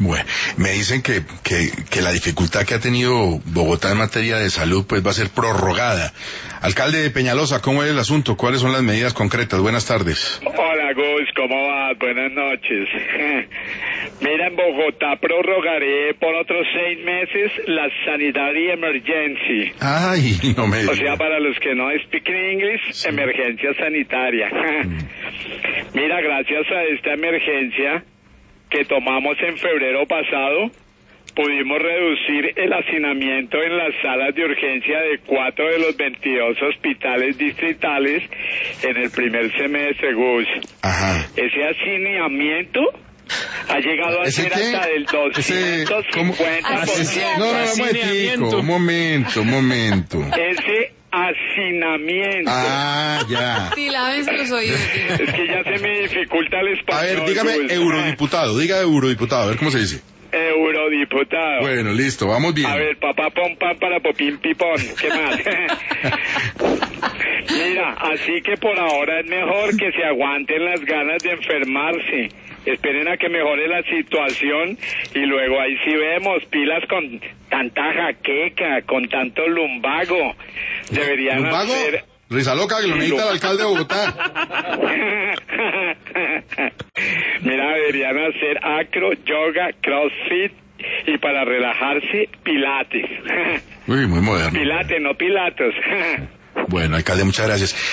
Bueno, me dicen que la dificultad que ha tenido Bogotá en materia de salud pues va a ser prorrogada. Alcalde de Peñalosa, ¿cómo es el asunto? ¿Cuáles son las medidas concretas? Buenas tardes. Hola Gus, ¿cómo vas? Buenas noches. Mira, en Bogotá prorrogaré por otros 6 meses la Sanitary Emergency. Ay, no me digas. O sea, para los que no speak English, sí. Emergencia sanitaria. Mira, gracias a esta emergencia que tomamos en febrero pasado, pudimos reducir el hacinamiento en las salas de urgencia de 4 de los 22 hospitales distritales en el primer semestre, Gus. Ajá. Ese hacinamiento ha llegado a ser hasta del 250%. No, un momento. Ese hacinamiento. Ah, ya. Sí, lávense los oídos. Es que ya se me dificulta el español. A ver, dígame eurodiputado, a ver cómo se dice. Eurodiputado. Bueno, listo, vamos bien. A ver, papá pom pam para popín pipón, ¿qué más? Mira, así que por ahora es mejor que se aguanten las ganas de enfermarse. Esperen a que mejore la situación y luego ahí sí vemos, pilas con tanta jaqueca, con tanto lumbago. Deberían ¿Lumbago? hacer... Risa loca, que lo necesita el alcalde de Bogotá. Mira, deberían hacer acro, yoga, crossfit y para relajarse, pilates. Uy, muy moderno. Pilates, no pilatos. Bueno, alcalde, muchas gracias.